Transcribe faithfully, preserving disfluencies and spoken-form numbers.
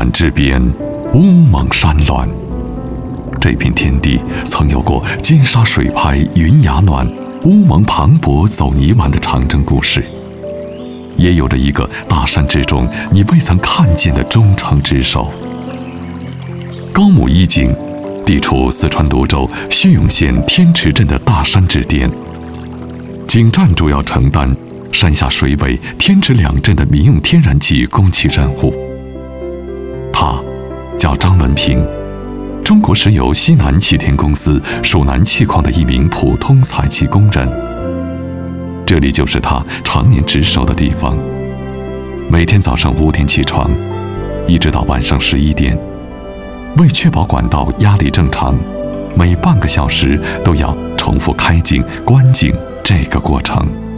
南之边，乌蒙山峦。这片天地曾有过金沙水拍云崖暖，乌蒙磅礴走泥湾的长征故事，也有着一个大山之中你未曾看见的忠诚之守。高母一井地处四川泸州叙永县天池镇的大山之巅，井站主要承担山下水尾天池两镇的民用天然气供气任务。他叫张文平，中国石油西南气田公司蜀南气矿的一名普通采气工人。这里就是他常年值守的地方，每天早上五点起床，一直到晚上十一点。为确保管道压力正常，每半个小时都要重复开井、关井这个过程。